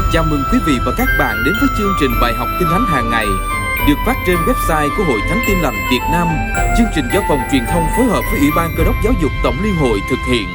Chào mừng quý vị và các bạn đến với chương trình bài học Kinh Thánh hàng ngày được phát trên website của Hội Thánh Tin Lành Việt Nam. Chương trình do Phòng Truyền thông phối hợp với Ủy ban Cơ đốc Giáo dục Tổng Liên hội thực hiện.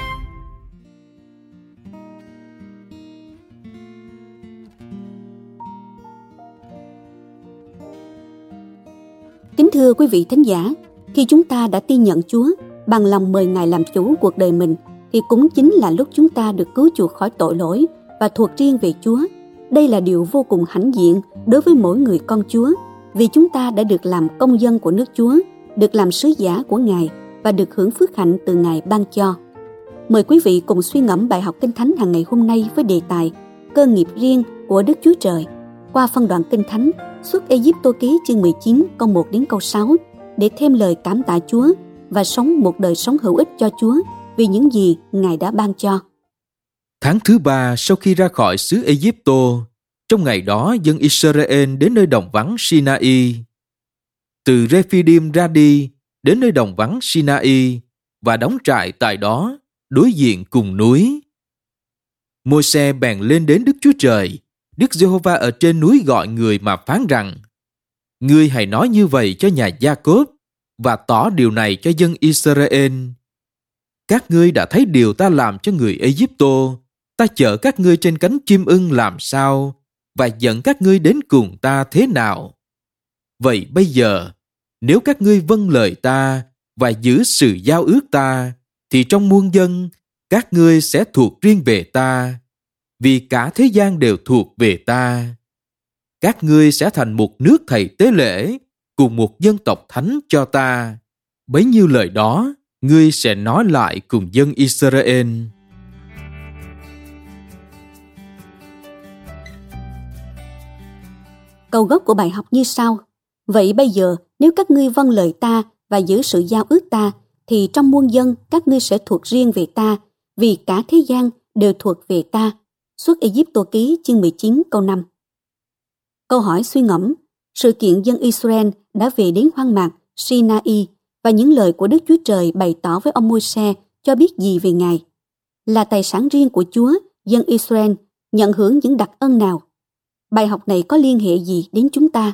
Kính thưa quý vị thính giả, khi chúng ta đã tin nhận Chúa, bằng lòng mời Ngài làm chủ cuộc đời mình, thì cũng chính là lúc chúng ta được cứu chuộc khỏi tội lỗi và thuộc riêng về Chúa. Đây là điều vô cùng hãnh diện đối với mỗi người con Chúa, vì chúng ta đã được làm công dân của nước Chúa, được làm sứ giả của Ngài và được hưởng phước hạnh từ Ngài ban cho. Mời quý vị cùng suy ngẫm bài học Kinh Thánh hàng ngày hôm nay với đề tài Cơ nghiệp riêng của Đức Chúa Trời qua phân đoạn Kinh Thánh Xuất Ê-díp-tô ký chương 19 câu 1 đến câu 6 để thêm lời cảm tạ Chúa và sống một đời sống hữu ích cho Chúa vì những gì Ngài đã ban cho. Tháng thứ 3 sau khi ra khỏi xứ Ê-díp-tô, trong ngày đó dân Israel đến nơi đồng vắng Sinai. Từ Rephidim ra đi đến nơi đồng vắng Sinai và đóng trại tại đó, đối diện cùng núi. Môi-se bèn lên đến Đức Chúa Trời. Đức Giê-hô-va ở trên núi gọi người mà phán rằng: Ngươi hãy nói như vậy cho nhà Gia-cốp và tỏ điều này cho dân Israel. Các ngươi đã thấy điều ta làm cho người Ê-díp-tô. Ta chở các ngươi trên cánh chim ưng làm sao và dẫn các ngươi đến cùng ta thế nào. Vậy bây giờ, nếu các ngươi vâng lời ta và giữ sự giao ước ta, thì trong muôn dân các ngươi sẽ thuộc riêng về ta, vì cả thế gian đều thuộc về ta. Các ngươi sẽ thành một nước thầy tế lễ cùng một dân tộc thánh cho ta. Bấy nhiêu lời đó ngươi sẽ nói lại cùng dân Israel. Câu gốc của bài học như sau: Vậy bây giờ, nếu các ngươi vâng lời ta và giữ sự giao ước ta, thì trong muôn dân các ngươi sẽ thuộc riêng về ta, vì cả thế gian đều thuộc về ta. Xuất Ê-díp-tô ký chương 19 câu 5. Câu hỏi suy ngẫm: sự kiện dân Israel đã về đến hoang mạc Sinai và những lời của Đức Chúa Trời bày tỏ với ông Môi-se cho biết gì về Ngài? Là tài sản riêng của Chúa, dân Israel nhận hưởng những đặc ân nào? Bài học này có liên hệ gì đến chúng ta?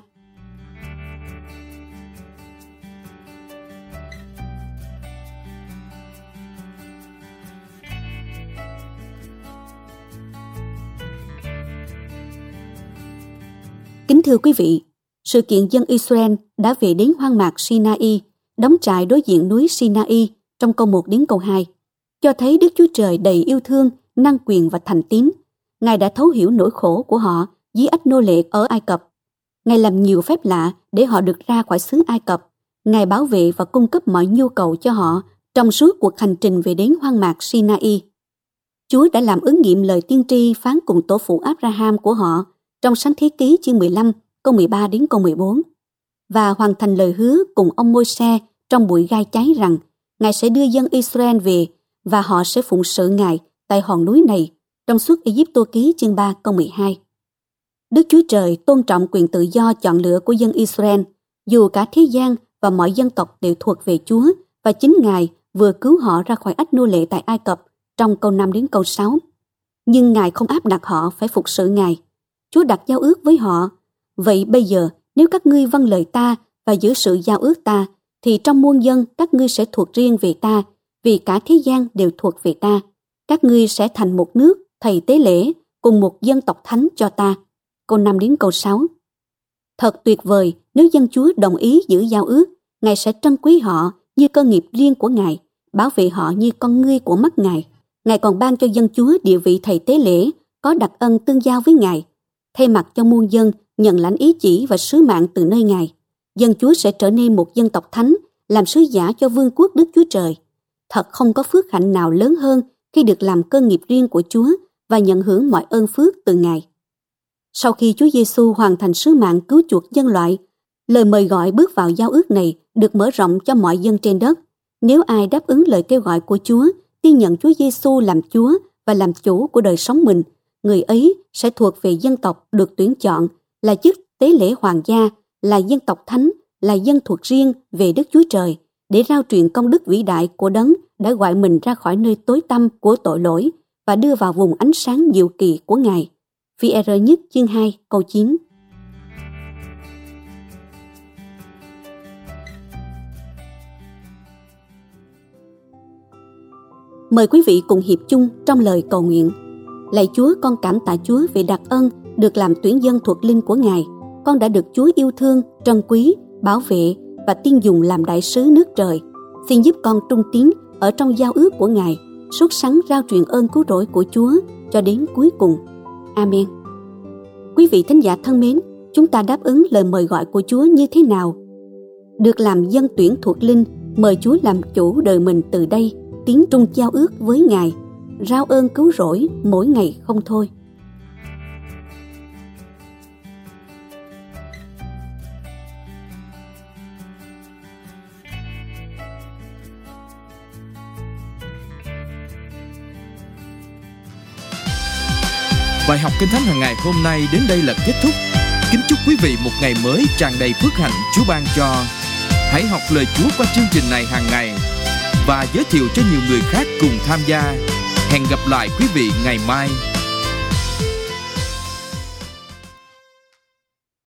Kính thưa quý vị, sự kiện dân Israel đã về đến hoang mạc Sinai, đóng trại đối diện núi Sinai trong câu 1 đến câu 2, cho thấy Đức Chúa Trời đầy yêu thương, năng quyền và thành tín. Ngài đã thấu hiểu nỗi khổ của họ dưới ách nô lệ ở Ai Cập. Ngài làm nhiều phép lạ để họ được ra khỏi xứ Ai Cập. Ngài bảo vệ và cung cấp mọi nhu cầu cho họ trong suốt cuộc hành trình về đến hoang mạc Sinai. Chúa đã làm ứng nghiệm lời tiên tri phán cùng tổ phụ Abraham của họ trong Sáng Thế Ký chương 15 câu 13 đến câu 14 và hoàn thành lời hứa cùng ông Môi-se trong bụi gai cháy rằng Ngài sẽ đưa dân Israel về và họ sẽ phụng sự Ngài tại hòn núi này trong Xuất Ê-díp-tô ký chương 3 câu 12. Đức Chúa Trời tôn trọng quyền tự do chọn lựa của dân Israel, dù cả thế gian và mọi dân tộc đều thuộc về Chúa và chính Ngài vừa cứu họ ra khỏi ách nô lệ tại Ai Cập trong câu 5 đến câu 6. Nhưng Ngài không áp đặt họ phải phục sự Ngài. Chúa đặt giao ước với họ: Vậy bây giờ, nếu các ngươi vâng lời ta và giữ sự giao ước ta, thì trong muôn dân các ngươi sẽ thuộc riêng về ta, vì cả thế gian đều thuộc về ta. Các ngươi sẽ thành một nước thầy tế lễ cùng một dân tộc thánh cho ta. Câu 5 đến câu 6. Thật tuyệt vời nếu dân Chúa đồng ý giữ giao ước. Ngài sẽ trân quý họ như cơ nghiệp riêng của Ngài, bảo vệ họ như con ngươi của mắt Ngài. Ngài còn ban cho dân Chúa địa vị thầy tế lễ, có đặc ân tương giao với Ngài. Thay mặt cho muôn dân nhận lãnh ý chỉ và sứ mạng từ nơi Ngài, dân Chúa sẽ trở nên một dân tộc thánh, làm sứ giả cho vương quốc Đức Chúa Trời. Thật không có phước hạnh nào lớn hơn khi được làm cơ nghiệp riêng của Chúa và nhận hưởng mọi ơn phước từ Ngài. Sau khi Chúa Giêsu hoàn thành sứ mạng cứu chuộc nhân loại, lời mời gọi bước vào giao ước này được mở rộng cho mọi dân trên đất. Nếu ai đáp ứng lời kêu gọi của Chúa, tin nhận Chúa Giêsu làm Chúa và làm chủ của đời sống mình, người ấy sẽ thuộc về dân tộc được tuyển chọn, là chức tế lễ hoàng gia, là dân tộc thánh, là dân thuộc riêng về Đức Chúa Trời, để rao truyền công đức vĩ đại của Đấng đã gọi mình ra khỏi nơi tối tăm của tội lỗi và đưa vào vùng ánh sáng diệu kỳ của Ngài. Phi-e-rơ nhất chương 2 câu 9. Mời quý vị cùng hiệp chung trong lời cầu nguyện. Lạy Chúa, con cảm tạ Chúa vì đặc ân được làm tuyển dân thuộc linh của Ngài. Con đã được Chúa yêu thương, trân quý, bảo vệ và tiên dùng làm đại sứ nước trời. Xin giúp con trung tín ở trong giao ước của Ngài, sốt sắng rao truyền ơn cứu rỗi của Chúa cho đến cuối cùng. Amen. Quý vị thính giả thân mến, chúng ta đáp ứng lời mời gọi của Chúa như thế nào? Được làm dân tuyển thuộc linh, mời Chúa làm chủ đời mình từ đây, tiến trung giao ước với Ngài, rao ơn cứu rỗi mỗi ngày không thôi. Bài học Kinh Thánh hàng ngày hôm nay đến đây là kết thúc. Kính chúc quý vị một ngày mới tràn đầy phước hạnh Chúa ban cho. Hãy học lời Chúa qua chương trình này hàng ngày và giới thiệu cho nhiều người khác cùng tham gia. Hẹn gặp lại quý vị ngày mai.